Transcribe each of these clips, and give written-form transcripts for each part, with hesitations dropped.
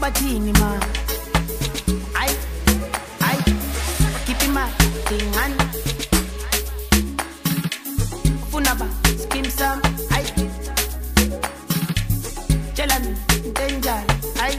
Obatini ma, I keep in my thing on. Funaba, skim some, I Jelan, danger, I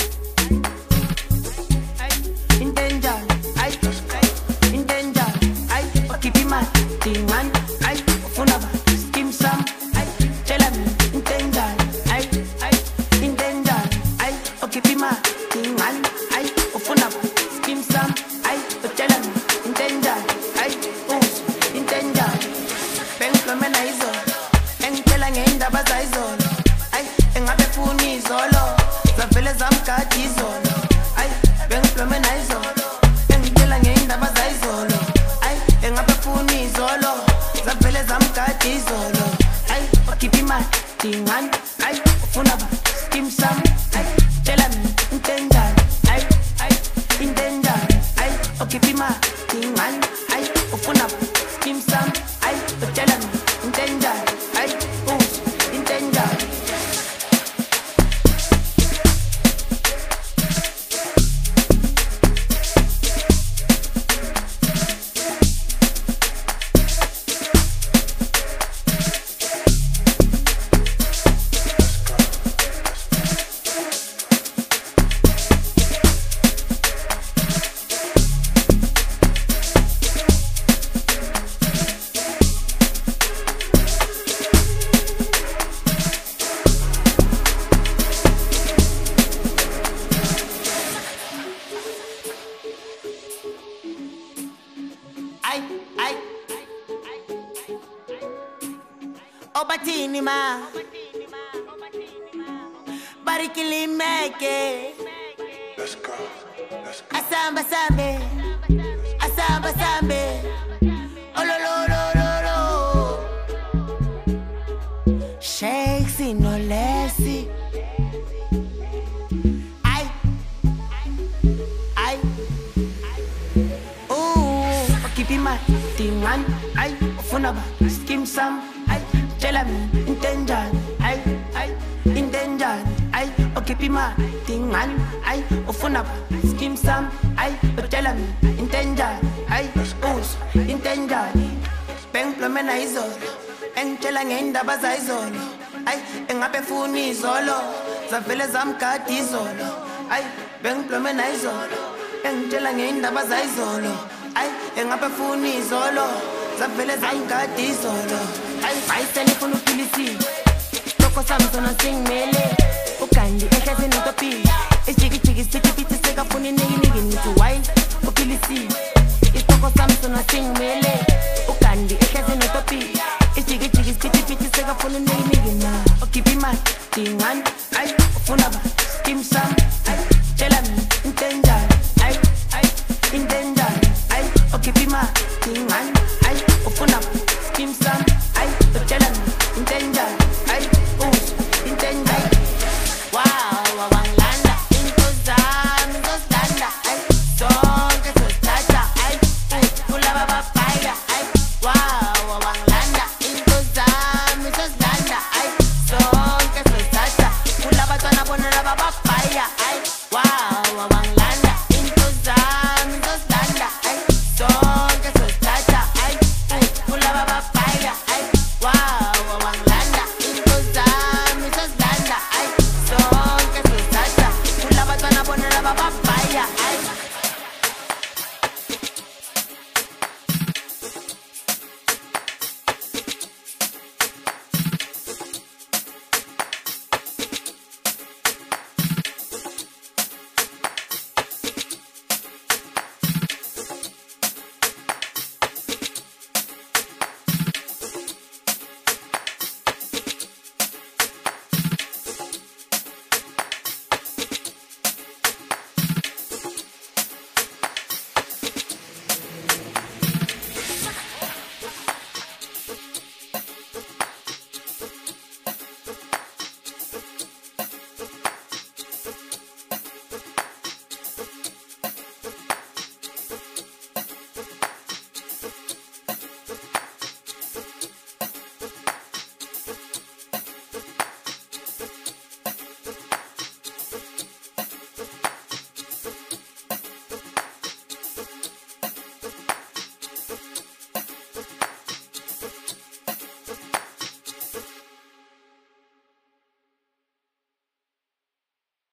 in danger, I in danger, I keep in my thing on. I Funaba, skim some, I Jelan, in danger, I in danger, I keep in my thing on. I Funaba, skim some, I Jelan, in danger, I in danger. Benklomena izolo, engitshela ngendaba zayizolo. Ayi, engabe funi izolo, zavele zamgadi izolo. Ayi, benklomena izolo, engitshela ngendaba zayizolo. Ayi, engabe funi izolo, zavele zamgadi izolo. Ayi, okhipha imali ngani? Ayi, ufuna ba skim sam? Ayi, tshela mina into enjani? Ayi, into enjani? Ayi, okhipha imali ngani? Ayi, ufuna ba skim sam? Ayi, tshela mina into enjani? Ayi, into enjani? Obatini ma, barikili meke. Let's go. Asamba sambe, asamba sambe. Olololololo. Shakes in no lessy. I. Ooh, keep in my thing on. I funaba skim some. I tell me in danger. I in danger. I keep in my thing on. I funaba skim some. I tell me in danger. I in danger. Benklomena izolo, engitshela ngendaba zayizolo. Ay, engabe funi izolo, zavele zamgadi izolo. Ay, benklomena izolo, engitshela ngendaba zayizolo. Ay, engabe funi izolo, zavele zamgadi izolo. Ay, ayisele funa uphilisi, loko sami sona singimele. Ugandi ehlezi nentophi, isijikijiki sithi sekafuna iningi nithi why uphilisi. Isitoko sami sona singimele. Ugandi ehlezi nentophi, isijikijiki sithi sekafuna iningi na. Okhipha imali ngani? Ay, ufuna ba skim sam? Ay, tshela mina into enjani? Ay, into enjani? Ay, okhipha imali ngani?